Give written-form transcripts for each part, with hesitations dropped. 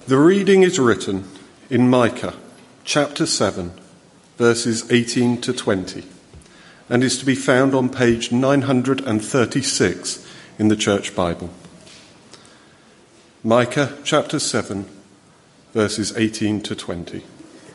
The reading is written in Micah chapter 7, verses 18 to 20, and is to be found on page 936 in the Church Bible. Micah chapter 7, verses 18 to 20.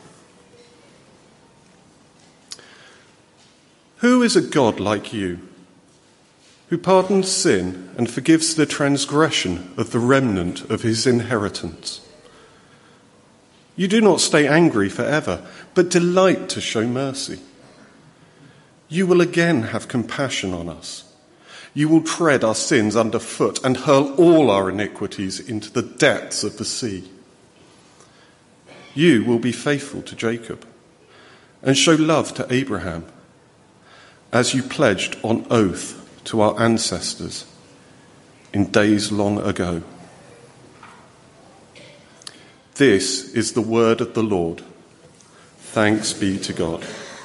Who is a God like you, who pardons sin and forgives the transgression of the remnant of his inheritance? You do not stay angry forever, but delight to show mercy. You will again have compassion on us. You will tread our sins underfoot and hurl all our iniquities into the depths of the sea. You will be faithful to Jacob and show love to Abraham, as you pledged on oath to our ancestors in days long ago. This is the word of the Lord. Thanks be to God.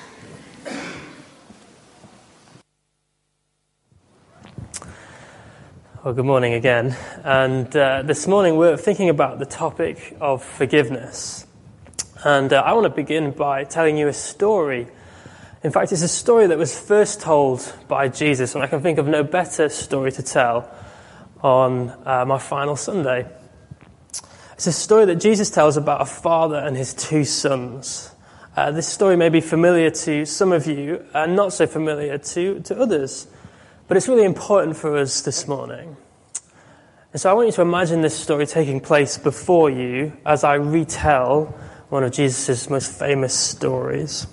Well, good morning again. And this morning we're thinking about the topic of forgiveness. And I want to begin by telling you a story. In fact, it's a story that was first told by Jesus, and I can think of no better story to tell on my final Sunday. It's a story that Jesus tells about a father and his two sons. This story may be familiar to some of you and not so familiar to others, but it's really important for us this morning. And so I want you to imagine this story taking place before you as I retell one of Jesus' most famous stories.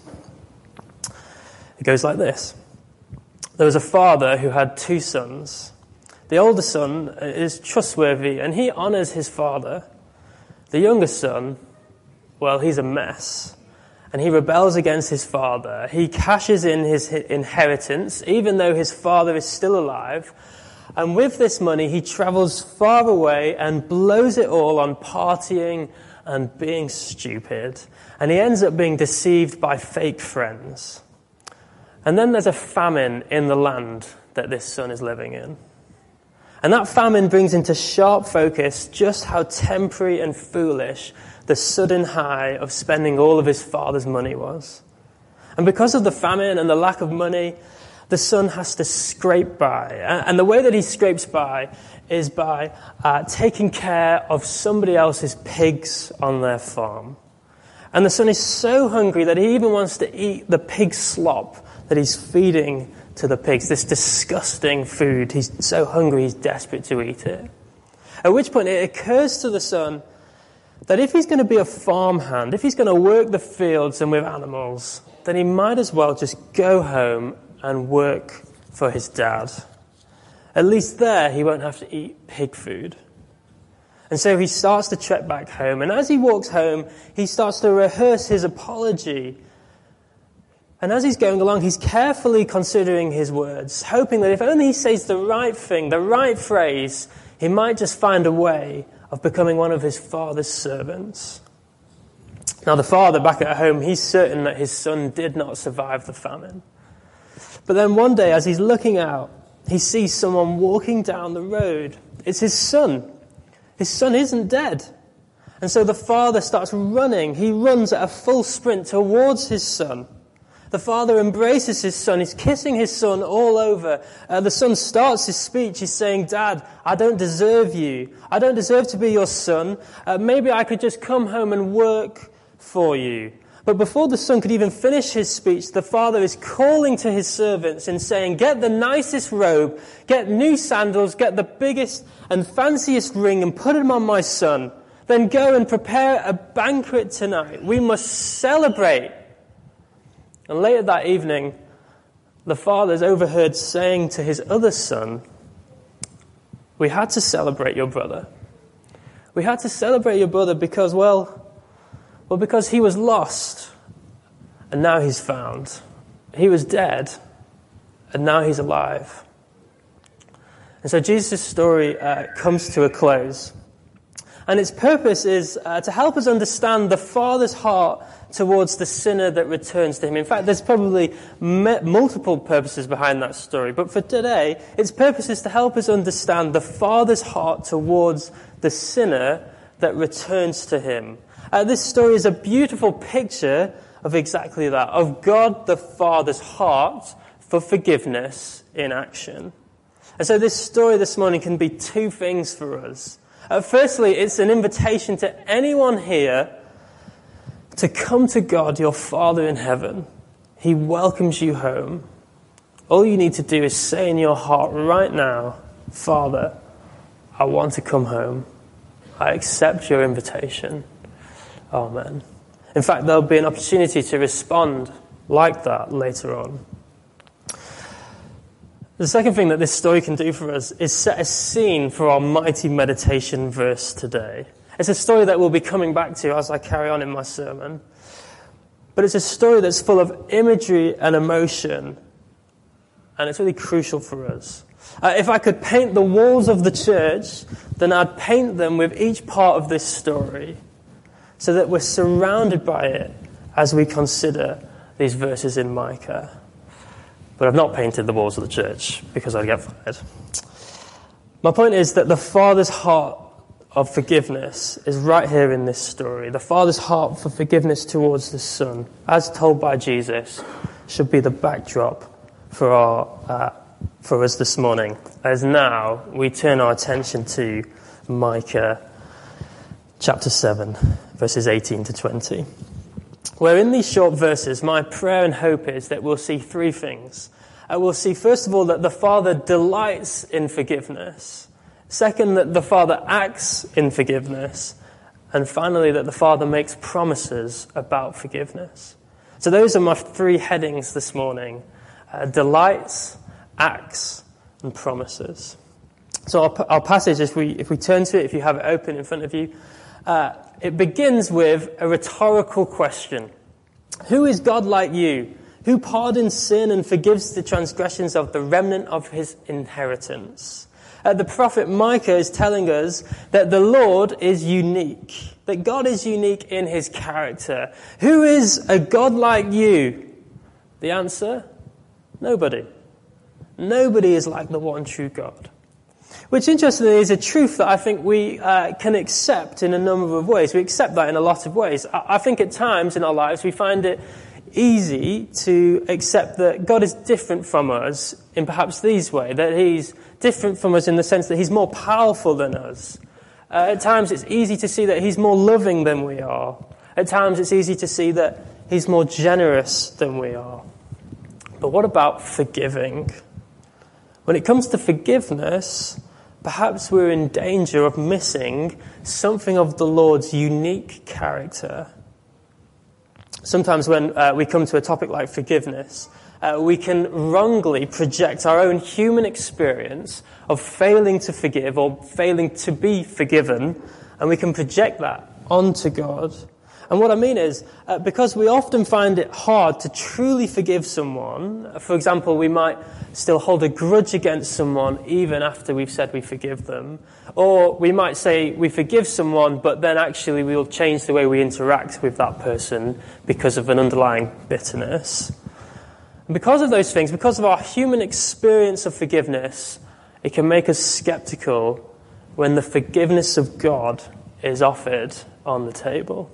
It goes like this. There was a father who had two sons. The older son is trustworthy and he honors his father. The younger son, well, he's a mess, and he rebels against his father. He cashes in his inheritance, even though his father is still alive, and with this money he travels far away and blows it all on partying and being stupid, and he ends up being deceived by fake friends. And then there's a famine in the land that this son is living in. And that famine brings into sharp focus just how temporary and foolish the sudden high of spending all of his father's money was. And because of the famine and the lack of money, the son has to scrape by. And the way that he scrapes by is by taking care of somebody else's pigs on their farm. And the son is so hungry that he even wants to eat the pig slop that he's feeding to the pigs, this disgusting food. He's so hungry, he's desperate to eat it. At which point it occurs to the son that if he's going to be a farmhand, if he's going to work the fields and with animals, then he might as well just go home and work for his dad. At least there he won't have to eat pig food. And so he starts to trek back home, and as he walks home, he starts to rehearse his apology. And as he's going along, he's carefully considering his words, hoping that if only he says the right thing, the right phrase, he might just find a way of becoming one of his father's servants. Now, the father back at home, he's certain that his son did not survive the famine. But then one day, as he's looking out, he sees someone walking down the road. It's his son. His son isn't dead. And so the father starts running. He runs at a full sprint towards his son. The father embraces his son. He's kissing his son all over. The son starts his speech. He's saying, "Dad, I don't deserve you. I don't deserve to be your son. Maybe I could just come home and work for you." But before the son could even finish his speech, the father is calling to his servants and saying, "Get the nicest robe, get new sandals, get the biggest and fanciest ring and put them on my son. Then go and prepare a banquet tonight. We must celebrate." And later that evening, the father is overheard saying to his other son, "We had to celebrate your brother. We had to celebrate your brother because, because he was lost and now he's found. He was dead and now he's alive." And so Jesus' story comes to a close. And its purpose is to help us understand the Father's heart towards the sinner that returns to him. In fact, there's probably multiple purposes behind that story. But for today, its purpose is to help us understand the Father's heart towards the sinner that returns to him. This story is a beautiful picture of exactly that, of God the Father's heart for forgiveness in action. And so this story this morning can be two things for us. Firstly, it's an invitation to anyone here to come to God, your Father in heaven. He welcomes you home. All you need to do is say in your heart right now, Father, I want to come home. I accept your invitation. Amen. In fact, there'll be an opportunity to respond like that later on. The second thing that this story can do for us is set a scene for our mighty meditation verse today. It's a story that we'll be coming back to as I carry on in my sermon. But it's a story that's full of imagery and emotion, and it's really crucial for us. If I could paint the walls of the church, then I'd paint them with each part of this story so that we're surrounded by it as we consider these verses in Micah. But I've not painted the walls of the church because I'd get fired. My point is that the Father's heart of forgiveness is right here in this story. The Father's heart for forgiveness towards the Son, as told by Jesus, should be the backdrop for us this morning. As now we turn our attention to Micah chapter 7, verses 18 to 20. Where in these short verses, my prayer and hope is that we'll see three things. We'll see, first of all, that the Father delights in forgiveness. Second, that the Father acts in forgiveness. And finally, that the Father makes promises about forgiveness. So those are my three headings this morning. Delights, acts, and promises. So our passage, if we turn to it, if you have it open in front of you, it begins with a rhetorical question. Who is God like you, who pardons sin and forgives the transgressions of the remnant of his inheritance? The prophet Micah is telling us that the Lord is unique, that God is unique in his character. Who is a God like you? The answer? Nobody. Nobody is like the one true God. Which, interestingly, is a truth that I think we can accept in a number of ways. We accept that in a lot of ways. I think at times in our lives we find it easy to accept that God is different from us in perhaps these ways, that he's different from us in the sense that he's more powerful than us. At times it's easy to see that he's more loving than we are. At times it's easy to see that he's more generous than we are. But what about forgiving? When it comes to forgiveness, perhaps we're in danger of missing something of the Lord's unique character. Sometimes when we come to a topic like forgiveness, we can wrongly project our own human experience of failing to forgive or failing to be forgiven, and we can project that onto God. And what I mean is, because we often find it hard to truly forgive someone, for example, we might still hold a grudge against someone even after we've said we forgive them, or we might say we forgive someone, but then actually we'll change the way we interact with that person because of an underlying bitterness. And because of those things, because of our human experience of forgiveness, it can make us skeptical when the forgiveness of God is offered on the table.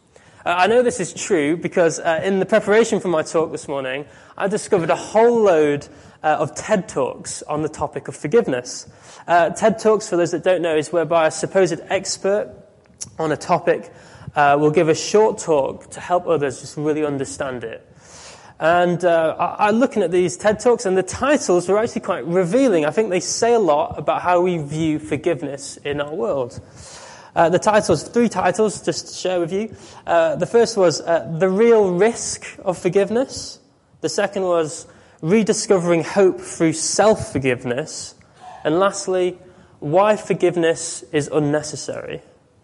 I know this is true because in the preparation for my talk this morning, I discovered a whole load of TED Talks on the topic of forgiveness. TED Talks, for those that don't know, is whereby a supposed expert on a topic will give a short talk to help others just really understand it. And I'm looking at these TED Talks, and the titles were actually quite revealing. I think they say a lot about how we view forgiveness in our world. The titles, three titles, just to share with you. The first was The Real Risk of Forgiveness. The second was Rediscovering Hope Through Self-Forgiveness. And lastly, Why Forgiveness is Unnecessary.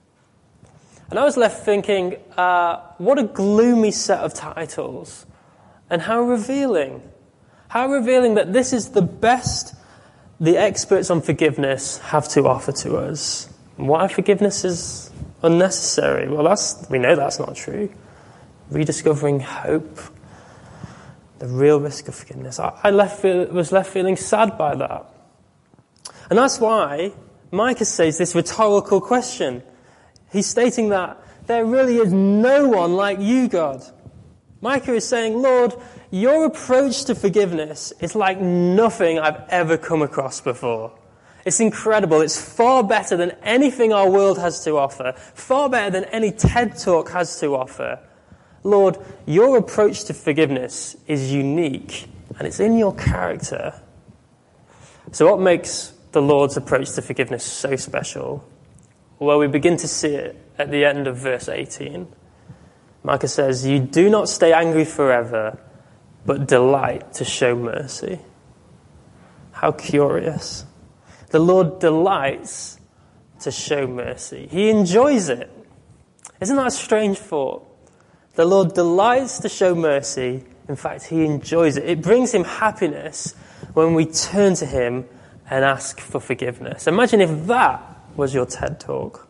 And I was left thinking, what a gloomy set of titles. And how revealing. How revealing that this is the best the experts on forgiveness have to offer to us. Why forgiveness is unnecessary? Well, we know that's not true. Rediscovering hope. The real risk of forgiveness. I was left feeling sad by that. And that's why Micah says this rhetorical question. He's stating that there really is no one like you, God. Micah is saying, Lord, your approach to forgiveness is like nothing I've ever come across before. It's incredible. It's far better than anything our world has to offer, far better than any TED Talk has to offer. Lord, your approach to forgiveness is unique, and it's in your character. So what makes the Lord's approach to forgiveness so special? Well, we begin to see it at the end of verse 18. Micah says, you do not stay angry forever, but delight to show mercy. How curious. The Lord delights to show mercy. He enjoys it. Isn't that a strange thought? The Lord delights to show mercy. In fact, he enjoys it. It brings him happiness when we turn to him and ask for forgiveness. Imagine if that was your TED Talk.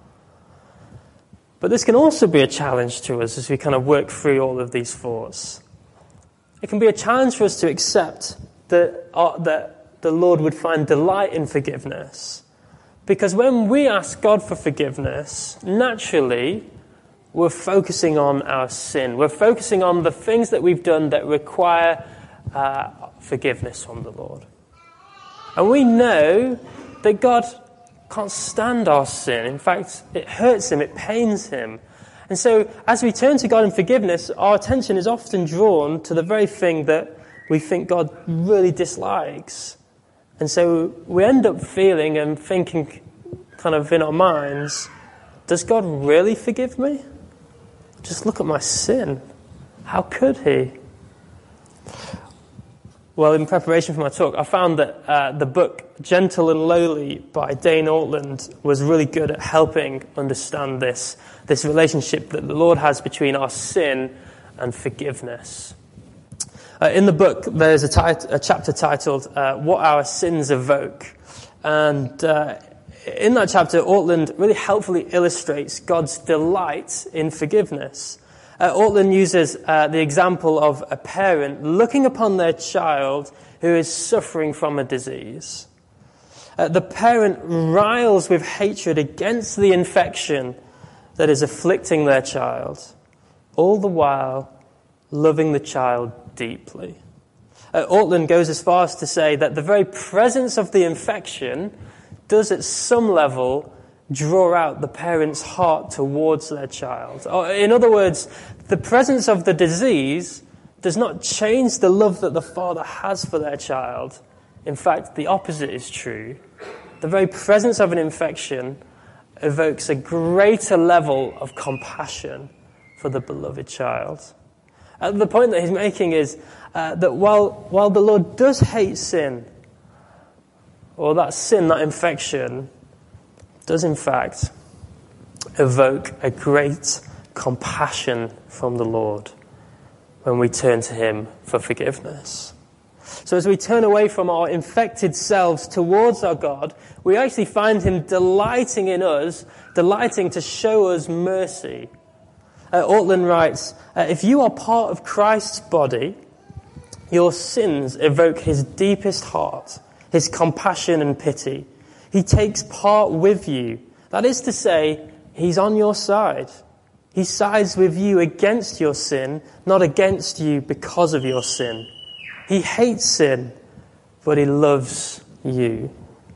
But this can also be a challenge to us as we kind of work through all of these thoughts. It can be a challenge for us to accept that the Lord would find delight in forgiveness. Because when we ask God for forgiveness, naturally, we're focusing on our sin. We're focusing on the things that we've done that require forgiveness from the Lord. And we know that God can't stand our sin. In fact, it hurts him, it pains him. And so, as we turn to God in forgiveness, our attention is often drawn to the very thing that we think God really dislikes. And so, we end up feeling and thinking kind of in our minds, does God really forgive me? Just look at my sin. How could he? Well, in preparation for my talk, I found that the book Gentle and Lowly by Dane Ortland was really good at helping understand this relationship that the Lord has between our sin and forgiveness. In the book, there's a chapter titled What Our Sins Evoke. And in that chapter, Ortland really helpfully illustrates God's delight in forgiveness. Ortland uses the example of a parent looking upon their child who is suffering from a disease. The parent riles with hatred against the infection that is afflicting their child, all the while loving the child deeply. Ortland goes as far as to say that the very presence of the infection does at some level draw out the parent's heart towards their child. In other words, the presence of the disease does not change the love that the father has for their child. In fact, the opposite is true. The very presence of an infection evokes a greater level of compassion for the beloved child. The point that he's making is that while the Lord does hate sin, or that sin, that infection, does in fact evoke a great compassion from the Lord when we turn to him for forgiveness. So as we turn away from our infected selves towards our God, we actually find him delighting in us, delighting to show us mercy. Ortland writes, if you are part of Christ's body, your sins evoke his deepest heart, his compassion and pity. He takes part with you. That is to say, he's on your side. He sides with you against your sin, not against you because of your sin. He hates sin, but he loves you.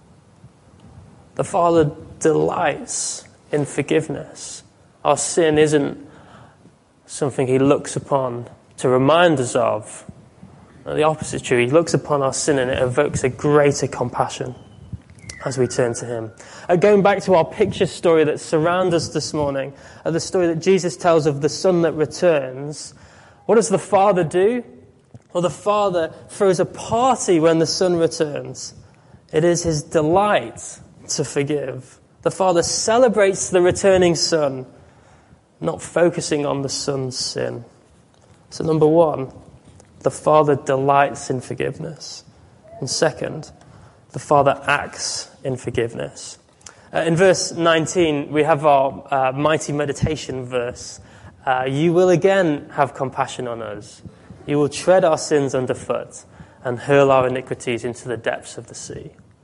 The Father delights in forgiveness. Our sin isn't something he looks upon to remind us of. The opposite is true. He looks upon our sin and it evokes a greater compassion as we turn to him. Going back to our picture story that surrounds us this morning, the story that Jesus tells of the son that returns, what does the Father do? Well, the Father throws a party when the son returns. It is his delight to forgive. The Father celebrates the returning son, not focusing on the son's sin. So number one, the Father delights in forgiveness. And second, the Father acts in forgiveness. In verse 19, we have our mighty meditation verse. You will again have compassion on us. You will tread our sins underfoot and hurl our iniquities into the depths of the sea.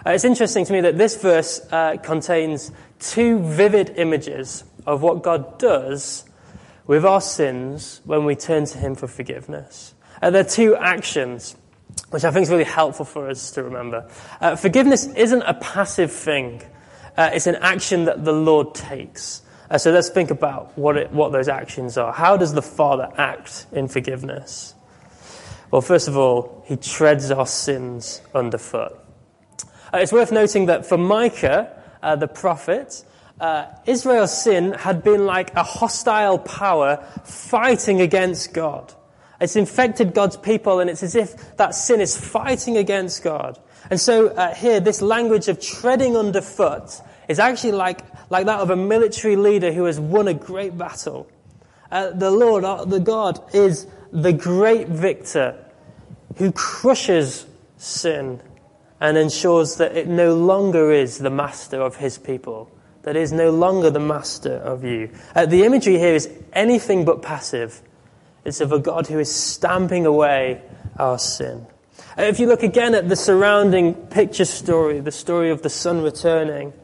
It's interesting to me that this verse contains two vivid images of what God does with our sins when we turn to him for forgiveness. There are two actions which I think is really helpful for us to remember. Forgiveness isn't a passive thing. It's an action that the Lord takes. So let's think about what those actions are. How does the Father act in forgiveness? Well, first of all, he treads our sins underfoot. It's worth noting that for Micah, the prophet, Israel's sin had been like a hostile power fighting against God. It's infected God's people, and it's as if that sin is fighting against God. And so here, this language of treading underfoot is actually like that of a military leader who has won a great battle. The Lord, the God, is the great victor who crushes sin and ensures that it no longer is the master of his people, that is no longer the master of you. The imagery here is anything but passive. It's of a God who is stamping away our sin. If you look again at the surrounding picture story, the story of the son returning,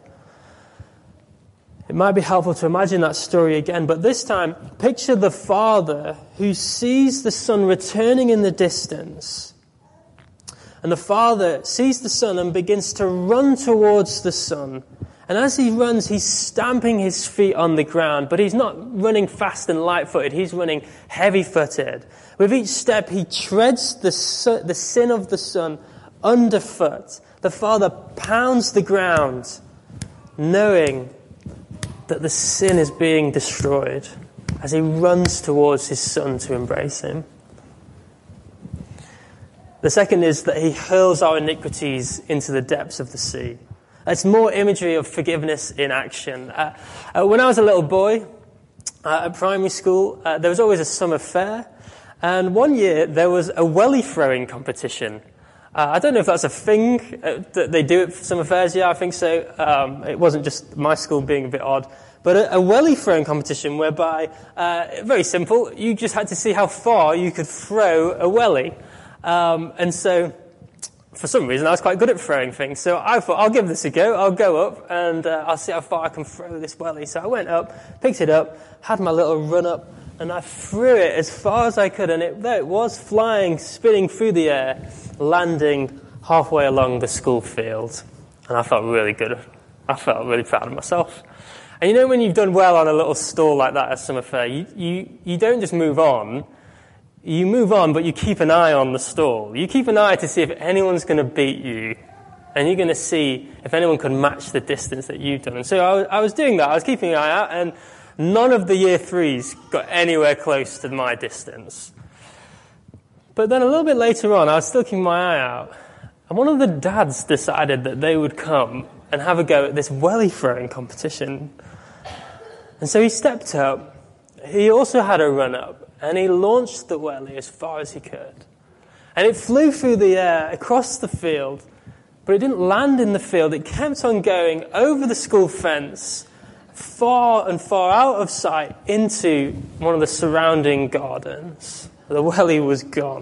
it might be helpful to imagine that story again, but this time, picture the father who sees the son returning in the distance. And the father sees the son and begins to run towards the son. And as he runs, he's stamping his feet on the ground, but he's not running fast and light-footed. He's running heavy-footed. With each step, he treads the sin of the son underfoot. The father pounds the ground, knowing that the sin is being destroyed as he runs towards his son to embrace him. The second is that he hurls our iniquities into the depths of the sea. It's more imagery of forgiveness in action. When I was a little boy at primary school, there was always a summer fair. And one year there was a welly throwing competition. I don't know if that's a thing that they do at summer fairs. Yeah, I think so. It wasn't just my school being a bit odd. But a welly throwing competition whereby, very simple, you just had to see how far you could throw a welly. And so, for some reason, I was quite good at throwing things. So I thought, I'll give this a go. I'll go up and I'll see how far I can throw this welly. So I went up, picked it up, had my little run up, and I threw it as far as I could. And there it was, flying, spinning through the air, landing halfway along the school field. And I felt really good. I felt really proud of myself. And you know when you've done well on a little stall like that at summer fair, you don't just move on. You move on, but you keep an eye on the stall. You keep an eye to see if anyone's going to beat you. And you're going to see if anyone can match the distance that you've done. And so I was doing that. I was keeping an eye out, and none of the year threes got anywhere close to my distance. But then a little bit later on, I was still keeping my eye out. And one of the dads decided that they would come and have a go at this welly throwing competition. And so he stepped up. He also had a run up. And he launched the welly as far as he could. And it flew through the air, across the field, but it didn't land in the field. It kept on going over the school fence, far and far out of sight, into one of the surrounding gardens. The welly was gone.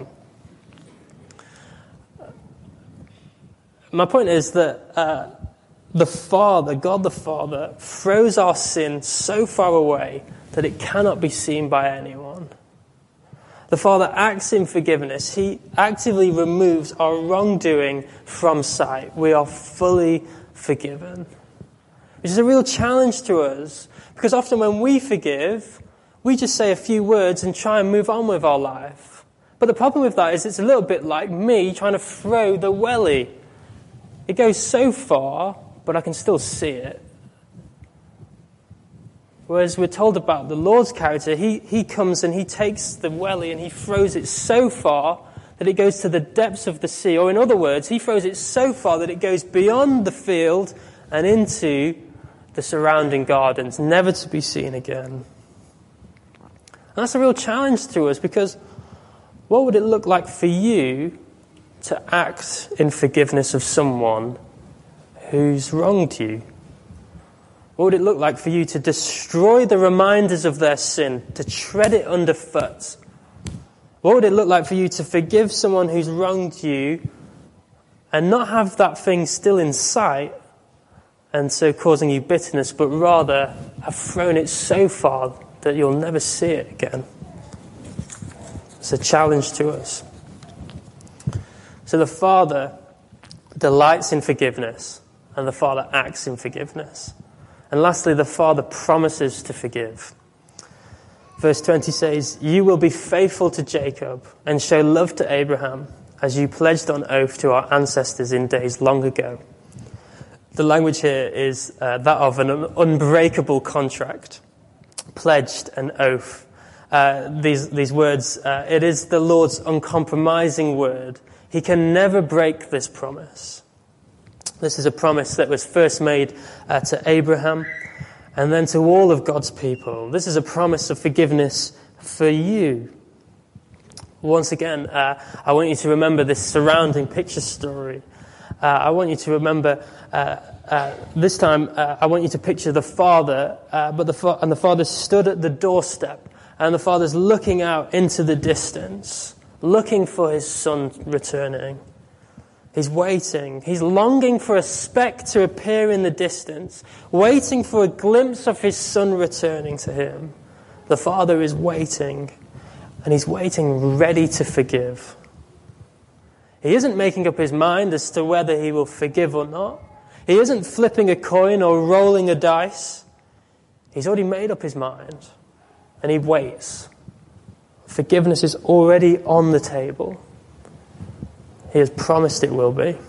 My point is that the Father, God the Father, throws our sin so far away that it cannot be seen by anyone. The Father acts in forgiveness. He actively removes our wrongdoing from sight. We are fully forgiven. Which is a real challenge to us, because often when we forgive, we just say a few words and try and move on with our life. But the problem with that is it's a little bit like me trying to throw the welly. It goes so far, but I can still see it. Whereas we're told about the Lord's character, he comes and he takes the welly and he throws it so far that it goes to the depths of the sea. Or in other words, he throws it so far that it goes beyond the field and into the surrounding gardens, never to be seen again. And that's a real challenge to us, because what would it look like for you to act in forgiveness of someone who's wronged you? What would it look like for you to destroy the reminders of their sin, to tread it underfoot? What would it look like for you to forgive someone who's wronged you and not have that thing still in sight and so causing you bitterness, but rather have thrown it so far that you'll never see it again. It's a challenge to us. So the Father delights in forgiveness, and the Father acts in forgiveness. And lastly, the Father promises to forgive. Verse 20 says, "You will be faithful to Jacob and show love to Abraham, as you pledged on oath to our ancestors in days long ago." The language here is that of an unbreakable contract, pledged an oath. These words, it is the Lord's uncompromising word. He can never break this promise. This is a promise that was first made to Abraham and then to all of God's people. This is a promise of forgiveness for you. Once again, I want you to remember this surrounding picture story. I want you to remember, this time, I want you to picture the Father, and the Father stood at the doorstep, and the Father's looking out into the distance, looking for his Son returning. He's waiting. He's longing for a speck to appear in the distance, waiting for a glimpse of his Son returning to him. The Father is waiting, and he's waiting ready to forgive. He isn't making up his mind as to whether he will forgive or not. He isn't flipping a coin or rolling a dice. He's already made up his mind, and he waits. Forgiveness is already on the table. He has promised it will be.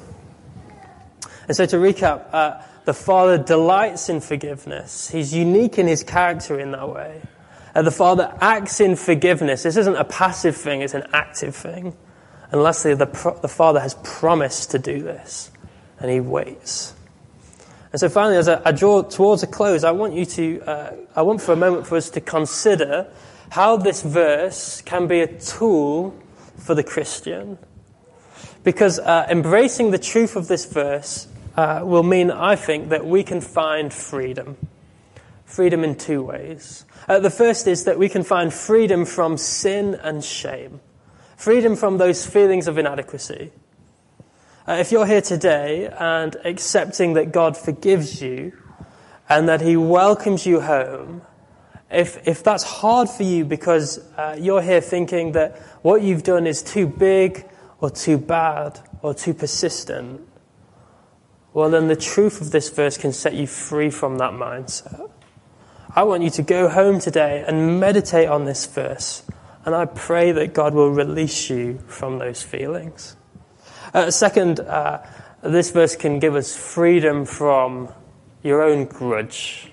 And so to recap, the Father delights in forgiveness. He's unique in his character in that way. The Father acts in forgiveness. This isn't a passive thing, it's an active thing. And lastly, the Father has promised to do this, and he waits. And so finally, as I draw towards a close, I want for a moment for us to consider how this verse can be a tool for the Christian. Because embracing the truth of this verse will mean, I think, that we can find freedom. Freedom in two ways. The first is that we can find freedom from sin and shame. Freedom from those feelings of inadequacy. If you're here today and accepting that God forgives you and that he welcomes you home, if that's hard for you because you're here thinking that what you've done is too big or too bad or too persistent, well then the truth of this verse can set you free from that mindset. I want you to go home today and meditate on this verse, and I pray that God will release you from those feelings. Second, this verse can give us freedom from your own grudge.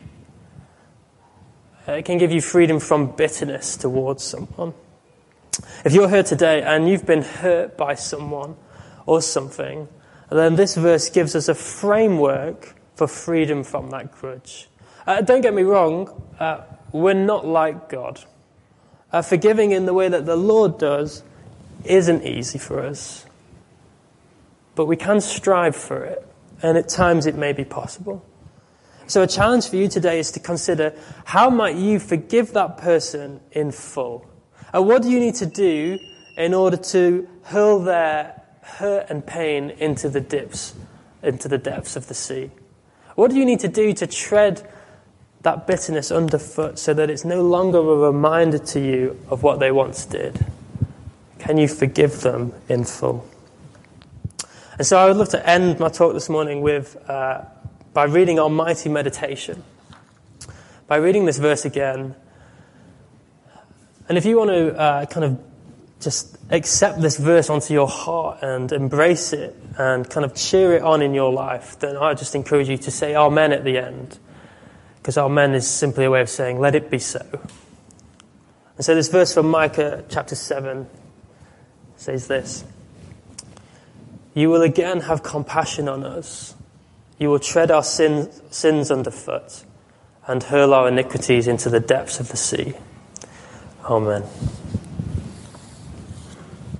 It can give you freedom from bitterness towards someone. If you're here today and you've been hurt by someone or something, then this verse gives us a framework for freedom from that grudge. Don't get me wrong, we're not like God. Forgiving in the way that the Lord does isn't easy for us. But we can strive for it, and at times it may be possible. So a challenge for you today is to consider, how might you forgive that person in full? And what do you need to do in order to hurl their hurt and pain into the depths of the sea? What do you need to do to tread that bitterness underfoot so that it's no longer a reminder to you of what they once did? Can you forgive them in full? And so I would love to end my talk this morning by reading our mighty meditation. By reading this verse again. And if you want to kind of just accept this verse onto your heart and embrace it and kind of cheer it on in your life, then I just encourage you to say Amen at the end. Because Amen is simply a way of saying, let it be so. And so this verse from Micah chapter 7 says this: "You will again have compassion on us. You will tread our sins underfoot and hurl our iniquities into the depths of the sea." Amen.